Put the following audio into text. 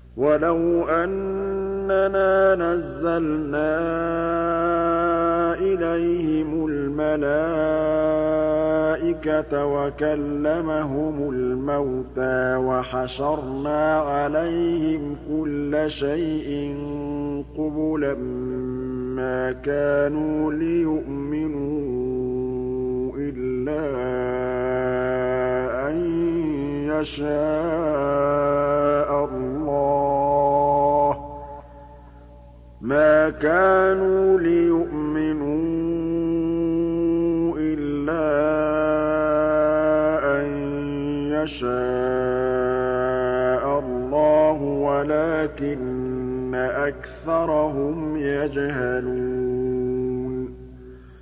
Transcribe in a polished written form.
وَلَوْ أَنَّنَا نَزَّلْنَا إِلَيْهِمُ الْمَلَائِكَةَ وَكَلَّمَهُمُ الْمَوْتَىٰ وَحَشَرْنَا عَلَيْهِمْ كُلَّ شَيْءٍ قُبُلًا مَّا كَانُوا لِيُؤْمِنُوا إِلَّا أَن يَشَاءَ اللَّهُ مَا كَانُوا لِيُؤْمِنُوا إِلَّا أَن يَشَاءَ اللَّهُ وَلَٰكِنَّ أَكْثَرَهُمْ يَجْهَلُونَ